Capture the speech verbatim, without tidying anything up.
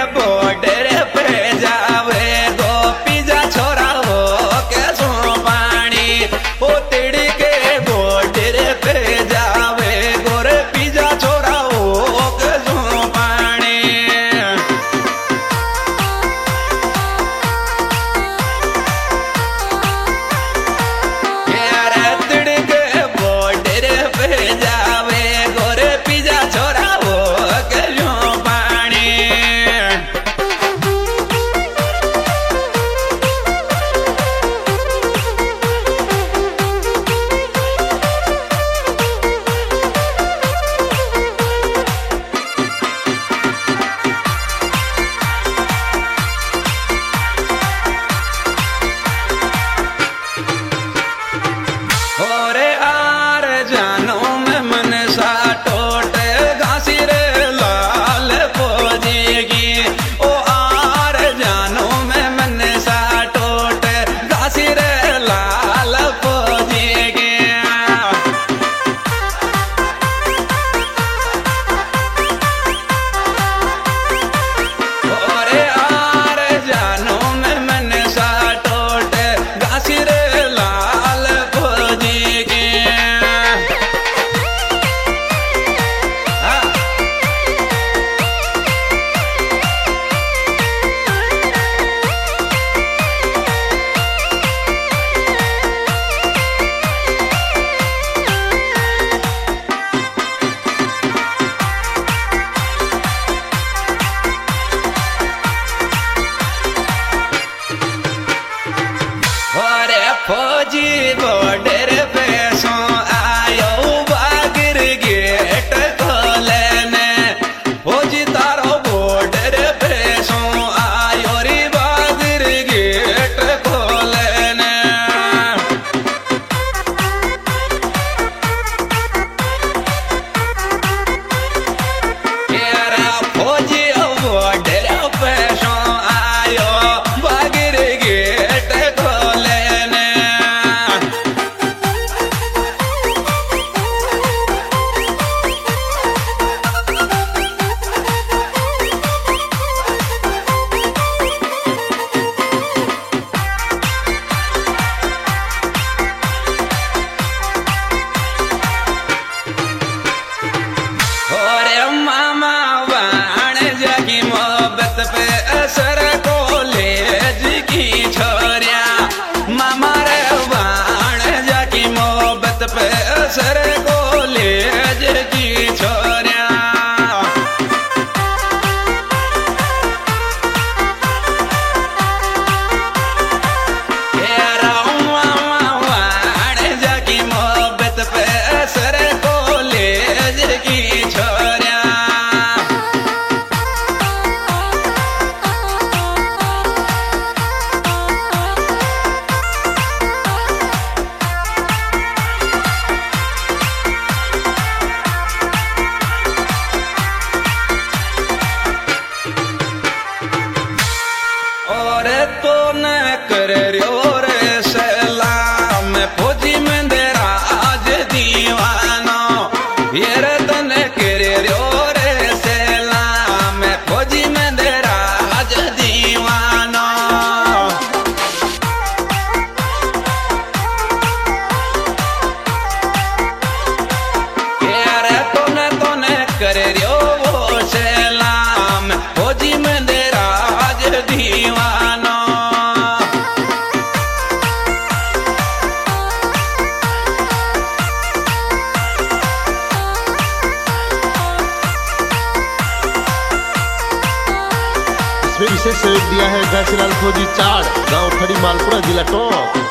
Border पे जावे गोपी जा छोरा हो कैसो पानी ओ तिड़ी के बॉर्डर पे जावे गोरे पिजा छोरा हो कैसो पानी यार तिड़ी के बॉर्डर पे जावे गोरे पिजा छोरा हो कैसो पानी ओरे आर जानो में मन सा टोटे घासी रे लाल पोजेगी ओ आर जानो में मन सा टोटे घासी रे लाल पोजेगी ओरे आर जानो में मन सा टोटे घासी रे लाल पोजेगी हाँ ओरे फौजी बॉर्डर पे सो आयो बागिर गेट खोलने फौजी तारो बॉर्डर पे सो आयो रे बागिर गेट खोलने यारा फौजी बॉर्डर पे सो आयो बागिर गेट खोलने ओरे मामा वाण जगी मोहब्बत पे असर कॉलेज की छोरिया मामा रे वाण जगी मोहब्बत पे असर कॉलेज की छोरिया यारा मामा वाण जगी मोहब्बत पे असर कॉलेज की छोरिया और तो न कर रयो रे सलाम फौजी में देरा आज दीवानो ये रे तो न कर रयो रे सलाम फौजी में देरा आज दीवानो ये रे तो न तो न कर रयो वो सलाम फौजी में देरा आज दीवानो इसमें विशेष सहयोग दिया है घसीलाल फौजी चाड़ गांव खड़ी मालपुरा जिला टोंक।